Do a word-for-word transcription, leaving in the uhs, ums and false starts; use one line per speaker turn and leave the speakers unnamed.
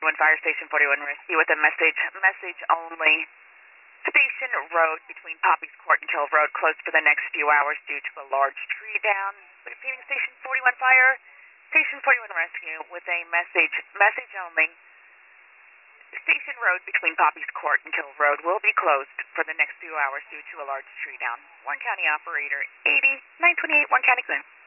forty-one Fire, Station forty-one Rescue with a message, message only. Station Road between Poppy's Court and Kill Road closed for the next few hours due to a large tree down. Repeating, Station forty-one Fire, Station forty-one Rescue with a message, message only. Station Road between Poppy's Court and Kill Road will be closed for the next few hours due to a large tree down. Warren County Operator eighty, nine twenty-eight, Warren County Clear.